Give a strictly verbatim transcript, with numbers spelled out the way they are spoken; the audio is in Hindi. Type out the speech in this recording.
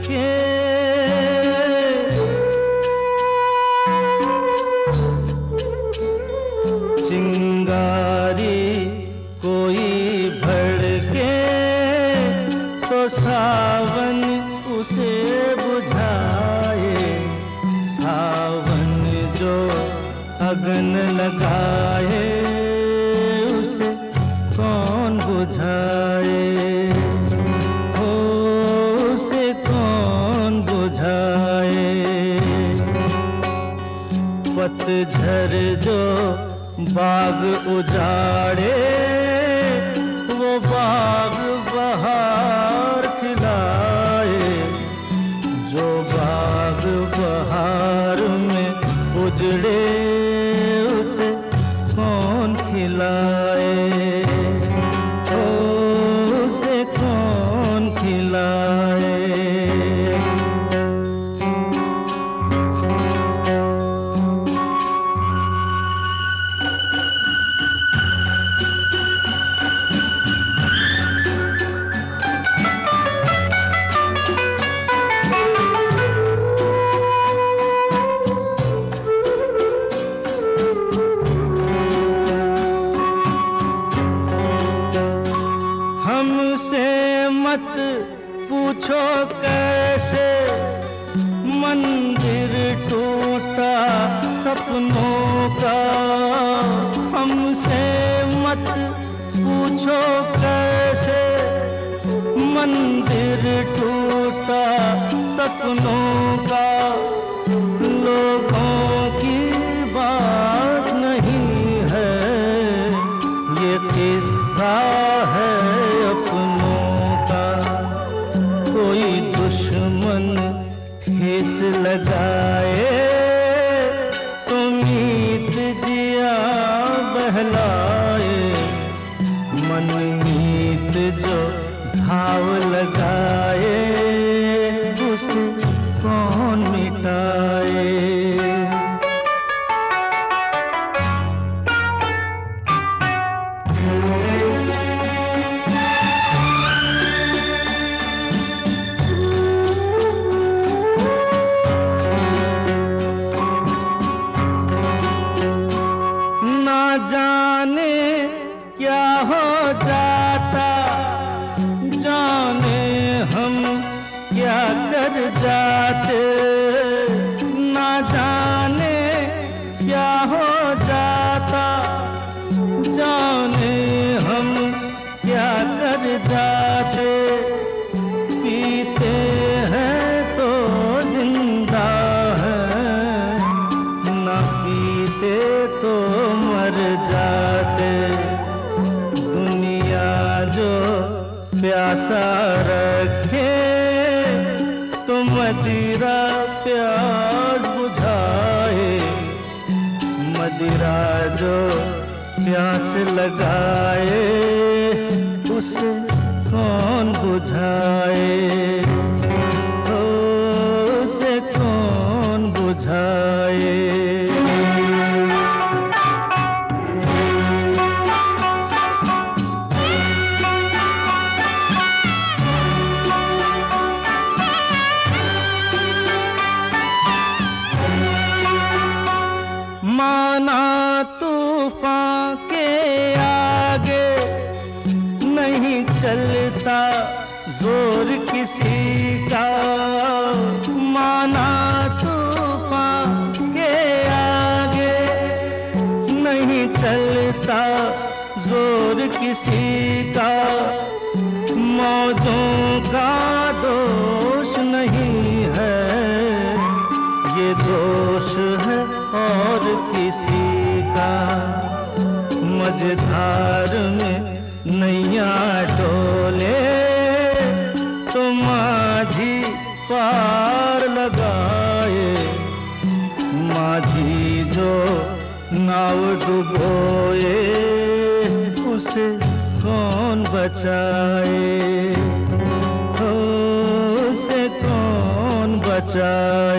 के चिंगारी कोई भड़के तो सावन उसे बुझाए। सावन जो अगन लगाए उसे कौन बुझाए, हो उसे कौन बुझाए। पतझर जो बाग उजाड़े वो बाग बहार खिलाए। जो बाग बहार में उजड़े उसे कौन खिलाए, ओ उसे कौन खिलाए। हमसे मत पूछो कैसे मंदिर टूटा सपनों का। हमसे मत पूछो कैसे मंदिर टूटा सपनों का। लोगों की बात नहीं है ये किस्सा है अपनों का। कोई दुश्मन ठेस लगाए तो मीत जिया बहलाए। मन मीत जो घाव लगाए उसे कौन मिटाए। जाने क्या हो जाता, जाने हम क्या कर जाते। ना जाने क्या हो जाता, जाने हम क्या कर जाते। पीते हैं तो जिंदा है, ना पीते तो मर जाते। दुनिया जो प्यासा रखे तो मदिरा प्यास बुझाए। मदिरा जो प्यास लगाए उसे कौन बुझाए, ओ उसे कौन बुझाए। माना तूफान के आगे नहीं चलता जोर किसी का। माना तूफान के आगे नहीं चलता जोर किसी का। मौजों का दोष नहीं है ये दोष है और किसी का। मझधार में नैया डोले तो माझी पार लगाए। माझी जो नाव डुबोए उसे कौन बचाए, उसे कौन बचाए।